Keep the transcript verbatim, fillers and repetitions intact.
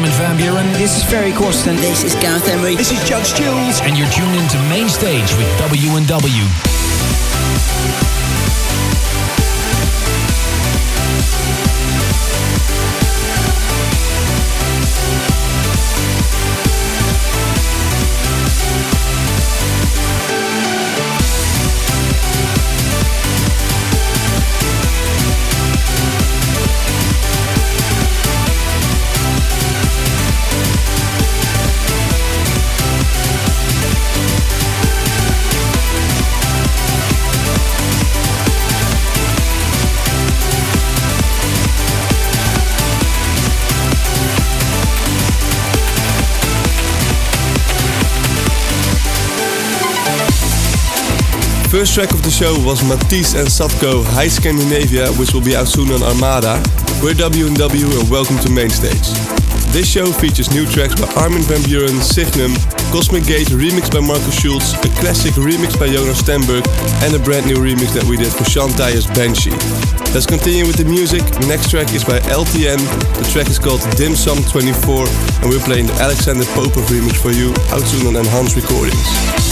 Armin van Buuren. This is Ferry Corsten. This is Gareth Emery. This is Judge Jules. And you're tuned into Main Stage with W and W. First track of the show was Matisse and Sadko, High Scandinavia, which will be out soon on Armada. We're W and W and welcome to Main Stage. This show features new tracks by Armin van Buuren, Signum, Cosmic Gate remixed by Markus Schulz, a classic remix by Jonas Stenberg, and a brand new remix that we did for Shantaya's Banshee. Let's continue with the music. Next track is by L T N. The track is called Dim Sum twenty-four, and we're playing the Alexander Popov remix for you, out soon on Enhanced Recordings.